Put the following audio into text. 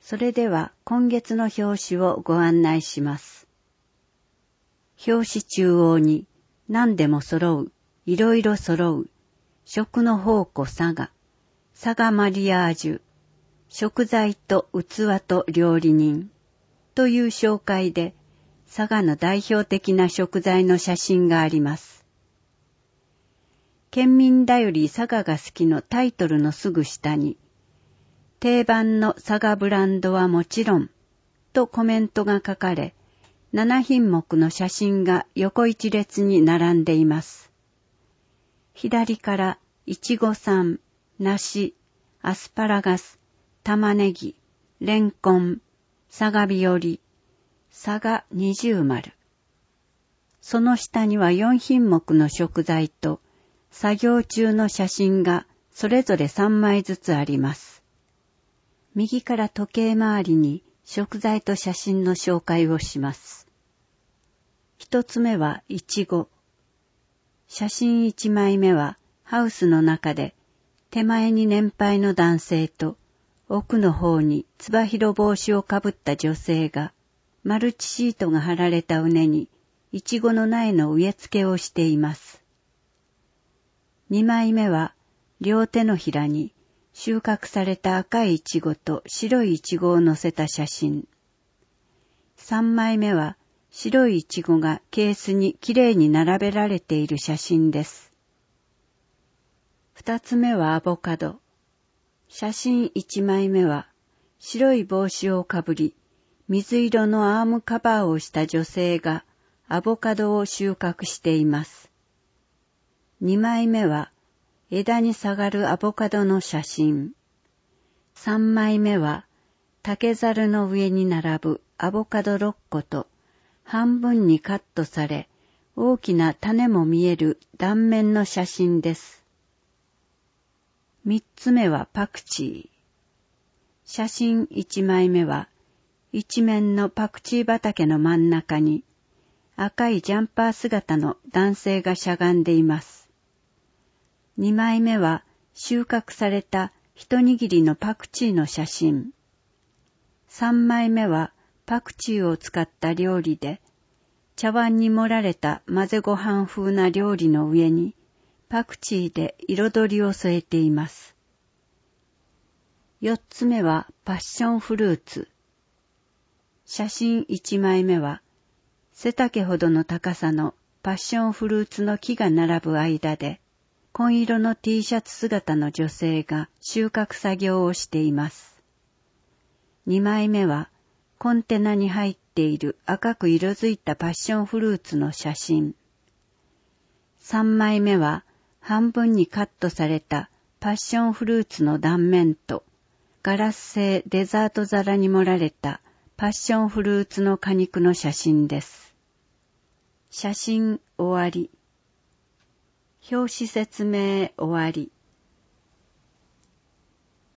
それでは今月の表紙をご案内します。表紙中央に何でも揃う、いろいろ揃う、食の宝庫佐賀マリアージュ、食材と器と料理人という紹介で、佐賀の代表的な食材の写真があります。県民だより佐賀が好きのタイトルのすぐ下に、定番の佐賀ブランドはもちろんとコメントが書かれ、7品目の写真が横一列に並んでいます。左からいちご酸、梨、アスパラガス、玉ねぎ、レンコン、佐賀日和、佐賀二重丸。その下には4品目の食材と作業中の写真がそれぞれ3枚ずつあります。右から時計回りに食材と写真の紹介をします。一つ目はいちご。写真1枚目はハウスの中で手前に年配の男性と奥の方につば広帽子をかぶった女性がマルチシートが張られた畝にいちごの苗の植え付けをしています。2枚目は両手のひらに収穫された赤いいちごと白いいちごを載せた写真。3枚目は白いいちごがケースにきれいに並べられている写真です。2つ目はアボカド。写真1枚目は白い帽子をかぶり、水色のアームカバーをした女性がアボカドを収穫しています。2枚目は枝に下がるアボカドの写真。3枚目は竹ざるの上に並ぶアボカド6個と半分にカットされ大きな種も見える断面の写真です。3つ目はパクチー。写真1枚目は一面のパクチー畑の真ん中に赤いジャンパー姿の男性がしゃがんでいます。2枚目は収穫された一握りのパクチーの写真。3枚目はパクチーを使った料理で、茶碗に盛られた混ぜご飯風な料理の上にパクチーで彩りを添えています。4つ目はパッションフルーツ。写真1枚目は背丈ほどの高さのパッションフルーツの木が並ぶ間で、紺色の T シャツ姿の女性が収穫作業をしています。2枚目はコンテナに入っている赤く色づいたパッションフルーツの写真。3枚目は半分にカットされたパッションフルーツの断面とガラス製デザート皿に盛られたパッションフルーツの果肉の写真です。写真終わり。表紙説明終わり。